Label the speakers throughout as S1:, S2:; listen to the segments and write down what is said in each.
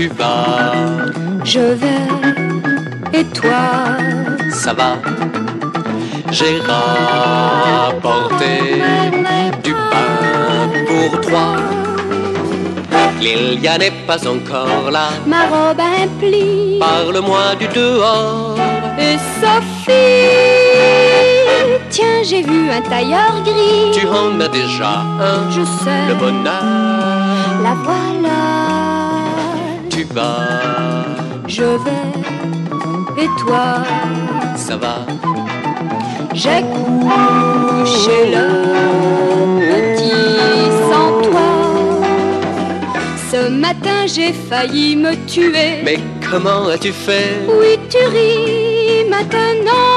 S1: Tu vas,
S2: je vais, et toi,
S1: ça va. J'ai rapporté du pain pour trois. Lilia n'est pas encore là.
S2: ma robe a un pli.
S1: Parle-moi du dehors.
S2: Et Sophie, tiens, j'ai vu un tailleur gris.
S1: Tu en as déjà un,
S2: Je sais,
S1: le bonheur.
S2: la voilà.
S1: Tu vas,
S2: Je vais, et toi,
S1: ça va.
S2: j'ai couché le petit sans toi. Ce matin j'ai failli me tuer.
S1: Mais comment as-tu fait?
S2: Oui, tu ris maintenant.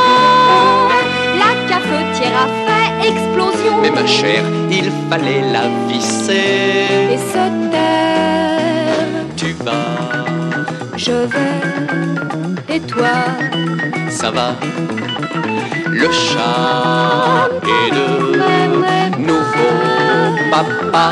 S2: La cafetière a fait explosion.
S1: Mais ma chère, il fallait la visser.
S2: Et se taire.
S1: Tu vas,
S2: Je vais, et toi,
S1: ça va. Le chat est de nouveau papa.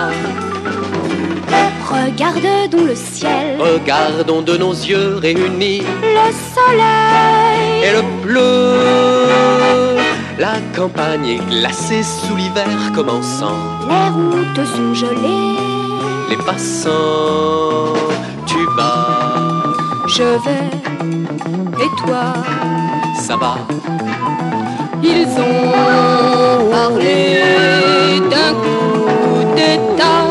S2: regardons le ciel,
S1: Regardons de nos yeux réunis
S2: le soleil.
S1: et le bleu. La campagne est glacée sous l'hiver commençant.
S2: Les routes sont gelées.
S1: Les passants, tu vas,
S2: Je vais, et toi,
S1: ça va.
S2: ils ont parlé d'un coup d'état.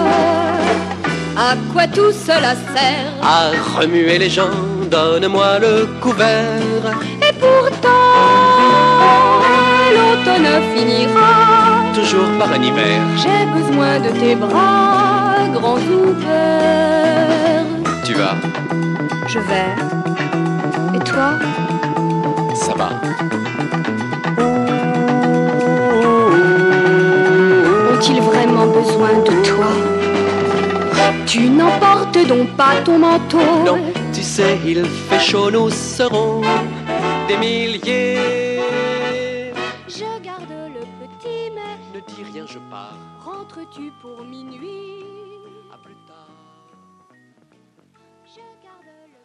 S2: À quoi tout cela sert?
S1: À remuer les gens, donne-moi le couvert.
S2: Et pourtant, l'automne finira.
S1: Toujours par un hiver.
S2: J'ai besoin de tes bras grands ouverts.
S1: Tu vas,
S2: Je vais, et toi,
S1: ça va.
S2: ont-ils vraiment besoin de toi? Tu n'emportes donc pas ton manteau?
S1: Non, tu sais, il fait chaud, nous serons des milliers.
S2: Je garde le petit, mais
S1: Ne dis rien, je pars.
S2: rentres-tu pour minuit?
S1: À plus tard.
S2: Je garde le